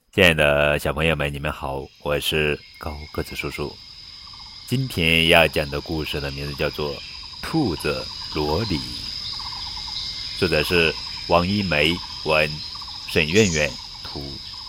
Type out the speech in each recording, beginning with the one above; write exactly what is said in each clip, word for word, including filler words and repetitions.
亲爱的小朋友们，你们好，我是高个子叔叔。今天要讲的故事的名字叫做《兔子罗里》，作者是王一梅文，沈苑苑图。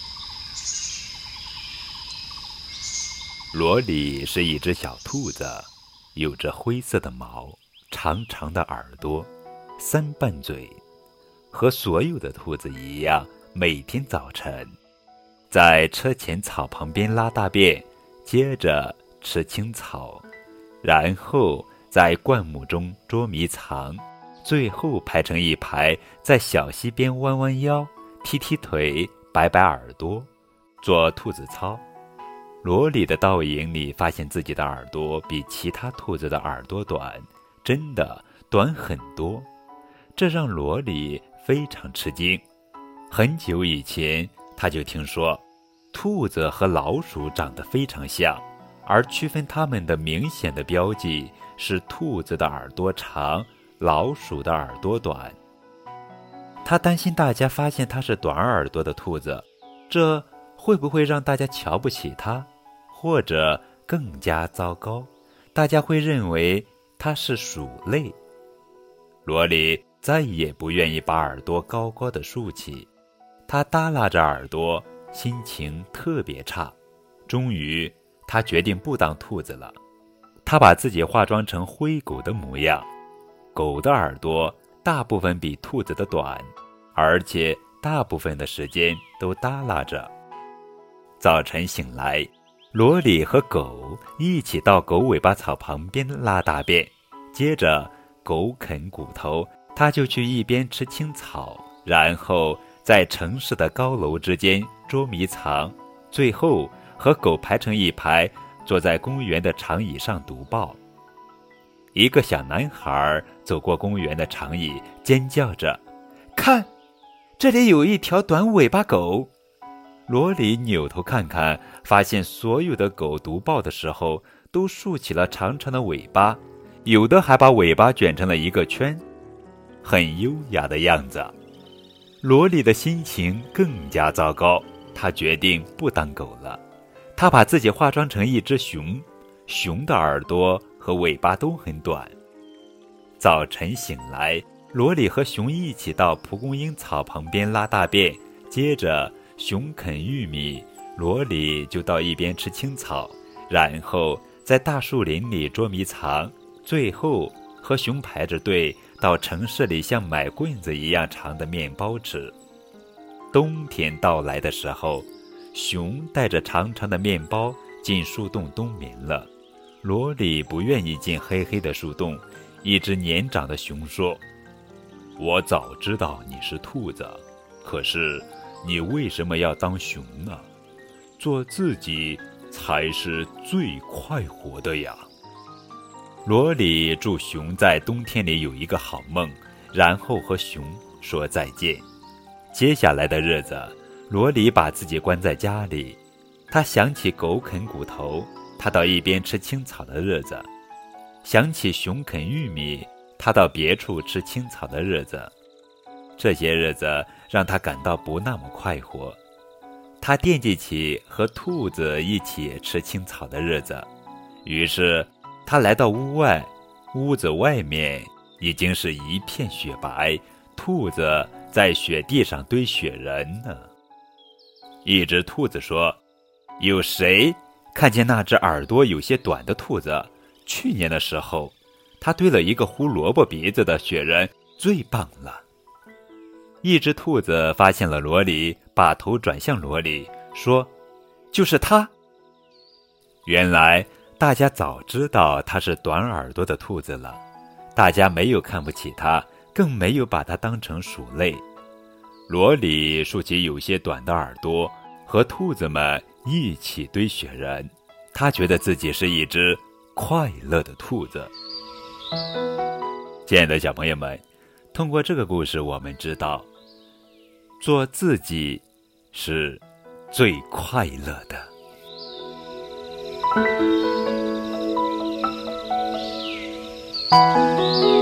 罗里是一只小兔子，有着灰色的毛，长长的耳朵，三瓣嘴，和所有的兔子一样，每天早晨在车前草旁边拉大便，接着吃青草，然后在灌木中捉迷藏，最后排成一排，在小溪边弯弯腰，踢踢腿，摆摆耳朵，做兔子操。罗里的倒影里发现自己的耳朵比其他兔子的耳朵短，真的短很多，这让罗里非常吃惊。很久以前他就听说兔子和老鼠长得非常像，而区分它们的明显的标记是兔子的耳朵长，老鼠的耳朵短。他担心大家发现它是短耳朵的兔子，这会不会让大家瞧不起它，或者更加糟糕，大家会认为它是鼠类。罗里再也不愿意把耳朵高高的竖起，他耷拉着耳朵，心情特别差。终于他决定不当兔子了，他把自己化妆成灰狗的模样。狗的耳朵大部分比兔子的短，而且大部分的时间都耷拉着。早晨醒来，罗里和狗一起到狗尾巴草旁边拉大便，接着狗啃骨头，他就去一边吃青草，然后在城市的高楼之间捉迷藏，最后和狗排成一排，坐在公园的长椅上读报。一个小男孩走过公园的长椅，尖叫着：看，这里有一条短尾巴狗。罗里扭头看看，发现所有的狗读报的时候都竖起了长长的尾巴，有的还把尾巴卷成了一个圈，很优雅的样子。罗里的心情更加糟糕，他决定不当狗了。他把自己化妆成一只熊，熊的耳朵和尾巴都很短。早晨醒来，罗里和熊一起到蒲公英草旁边拉大便，接着熊啃玉米，罗里就到一边吃青草，然后在大树林里捉迷藏，最后和熊排着队到城市里像买棍子一样长的面包吃。冬天到来的时候，熊带着长长的面包进树洞冬眠了。罗里不愿意进黑黑的树洞，一只年长的熊说：我早知道你是兔子，可是你为什么要当熊呢？做自己才是最快活的呀。罗里祝熊在冬天里有一个好梦，然后和熊说再见。接下来的日子，罗里把自己关在家里，他想起狗啃骨头，他到一边吃青草的日子；想起熊啃玉米，他到别处吃青草的日子。这些日子让他感到不那么快活，他惦记起和兔子一起吃青草的日子，于是他来到屋外，屋子外面已经是一片雪白，兔子在雪地上堆雪人呢。一只兔子说：有谁看见那只耳朵有些短的兔子？去年的时候，它堆了一个胡萝卜鼻子的雪人，最棒了。一只兔子发现了罗里，把头转向罗里，说：就是他。原来大家早知道它是短耳朵的兔子了，大家没有看不起它，更没有把它当成鼠类。罗里竖起有些短的耳朵，和兔子们一起堆雪人，他觉得自己是一只快乐的兔子。亲爱的小朋友们，通过这个故事我们知道，做自己是最快乐的。 Thank you.